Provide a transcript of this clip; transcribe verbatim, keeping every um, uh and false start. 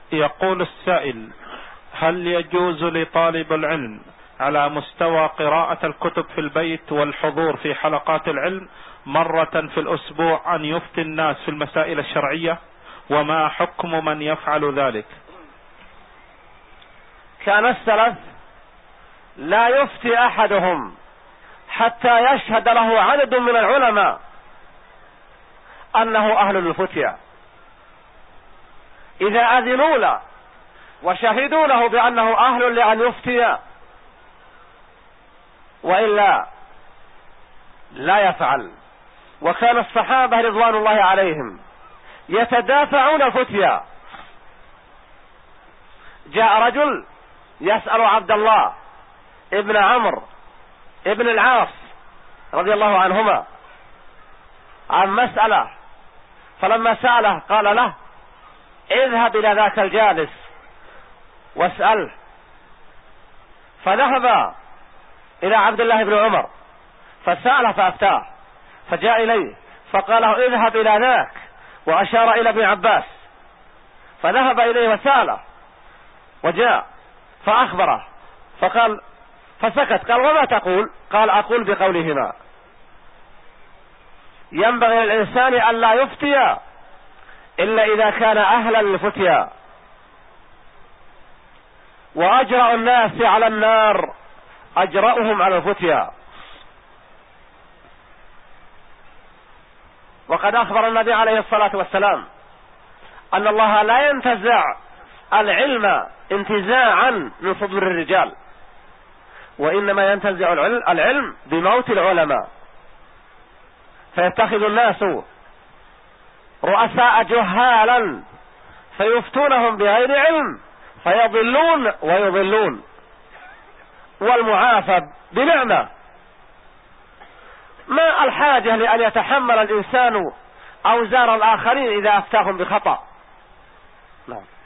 يقول السائل: هل يجوز لطالب العلم على مستوى قراءة الكتب في البيت والحضور في حلقات العلم مرة في الأسبوع أن يفتي الناس في المسائل الشرعية؟ وما حكم من يفعل ذلك؟ كان السلف لا يفتي أحدهم حتى يشهد له عدد من العلماء أنه أهل للفتيا. إذا أذنوا له وشهدوا له بأنه أهل لأن يفتي، وإلا لا يفعل. وكان الصحابة رضوان الله عليهم يتدافعون الفتيا. جاء رجل يسأل عبد الله ابن عمرو ابن العاص رضي الله عنهما عن مسألة، فلما سأله قال له: اذهب إلى ذاك الجالس واسأله. فذهب إلى عبد الله بن عمر فسأله فأفتاه، فجاء إليه فقال له: اذهب إلى ذاك، وأشار إلى ابن عباس، فذهب إليه وسأله وجاء فأخبره، فقال فسكت. قال: وما تقول؟ قال: أقول بقولهما. ينبغي للإنسان أن لا يفتي إلا إذا كان أهلا للفتيا. وأجرأ الناس على النار أجرأهم على الفتيا. وقد أخبر النبي عليه الصلاة والسلام أن الله لا ينتزع العلم انتزاعا من صدور الرجال، وإنما ينتزع العلم بموت العلماء، فيتخذ الناس رؤساء جهالا فيفتونهم بغير علم فيضلون ويضلون، والمعافى بنعمة. ما الحاجة لأن يتحمل الإنسان أوزار الآخرين إذا أفتاهم بخطأ؟ نعم.